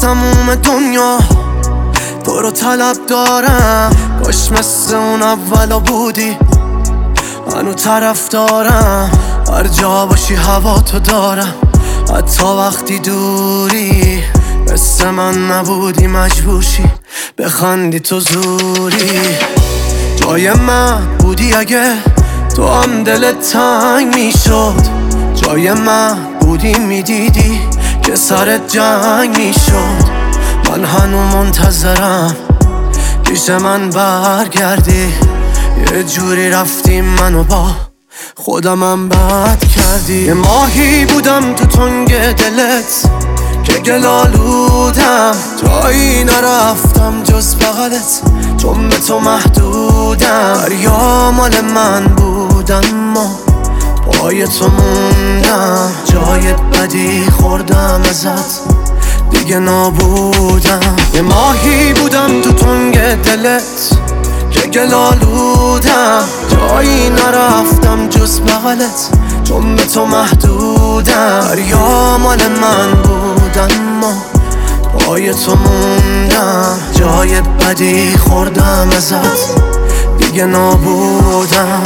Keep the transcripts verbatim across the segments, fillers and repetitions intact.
تموم دنیا تو رو طلب دارم، کاش مثل اون اولا بودی، منو طرف دارم. هر جا باشی هوا تو دارم، حتی وقتی دوری. مثل من نبودی مجبورشی بخندی تو زوری. جای من بودی اگه تو هم دلت تنگ میشد، جای من بودی میدیدی که سرت جنگ میشد. من هنو منتظرم پیش من برگردی، یه جوری رفتیم منو با خودمم بد کردی. یه ماهی بودم تو تنگ دلت که گلالودم، جایی نرفتم جز بغلت چون به تو محدودم. دریا مال من بودن ما پای تو موندم، جای بدی خوردم ازت دیگه نابودم. یه ماهی بودم تو تنگ دلت که گلالودم، جایی نرفتم جز بغلت چون به تو محدودم. دریا مال من بودن ما پای تو موندم، جای بدی خوردم ازت دیگه نابودم.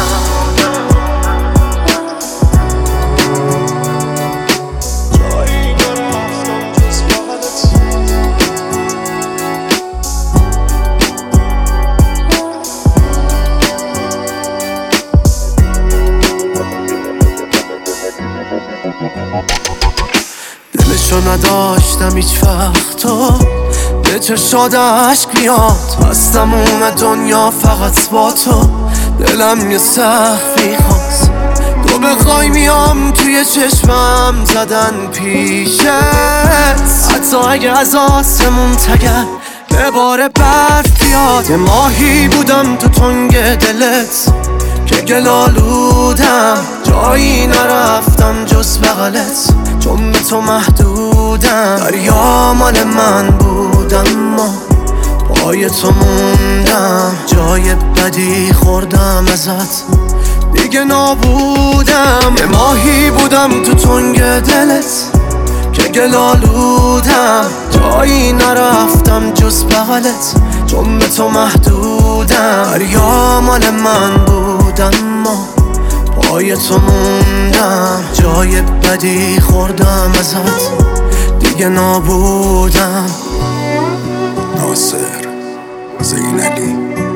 دلشو نداشتم هیچ وقت تو به چشاد عشق بیاد، از تموم دنیا فقط با تو دلم یه سخفی خواست. تو بخوای میام توی چشمم زدن پیشت، حتی اگه از آسمون تگر به بار برف بیاد. یه ماهی بودم تو تنگ دلت که گلالودم، جایی نرفتم جز بغلت چون به تو محدودم. دریا مال من بودم ما پای تو موندم، جای بدی خوردم ازت دیگه نابودم. یه ماهی بودم تو تنگ دلت که گلالودم، جایی نرفتم جز بغلت چون به تو محدودم. دریا مال من بودن ما پای تو موندم، جای بدی خوردم ازت دیگه نابودم. ناصر زینلی